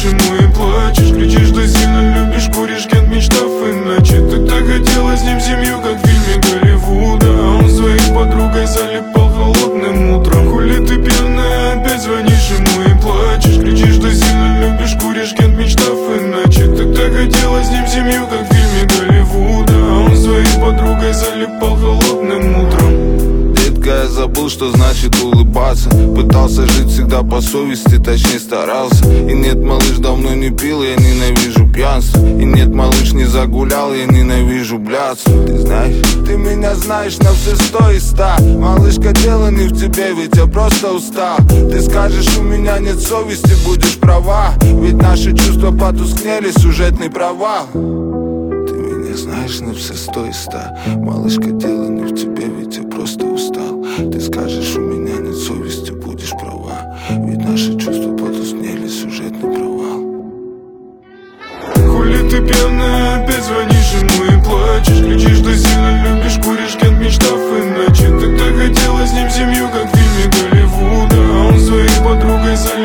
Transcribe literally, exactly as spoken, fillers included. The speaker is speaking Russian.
ему и плачешь. Кричишь, что сильно любишь, куришь кент, мечтав иначе. Ты так хотела с ним семью, как в фильме Голливуда, а он своей подругой залипал холодным утром. Хули ты пьяная, опять звонишь ему и плачешь. Кричишь, что сильно любишь, куришь кент, мечтав иначе. Ты так хотела с ним семью, как в фильме Голливуда, а он своей подругой залипал холодным утром. Детка, я забыл, что значит улыбаться. Пытался жить всегда по совести, точнее старался. И нет, малыш, давно не пил, я ненавижу пьянство. И нет, малыш, не загулял, я ненавижу блядство. Ты знаешь, ты меня знаешь на все сто и ста. Малышка, дело не в тебе, ведь я просто устал. Ты скажешь, у меня нет совести, будешь права. Ведь наши чувства потускнели, сюжетный провал. Ты меня знаешь на все сто и ста. Малышка, дело не в тебе, ведь я просто устал. Ты скажешь, у меня нет совести, будешь права. Ведь наши чувства потускнели, сюжетный провал. Хули ты пьяная, опять звонишь ему и плачешь. Кричишь, что сильно любишь, куришь кент, мечтав иначе. Ты так хотела с ним семью, как в фильме Голливуда, а он своей подругой залипал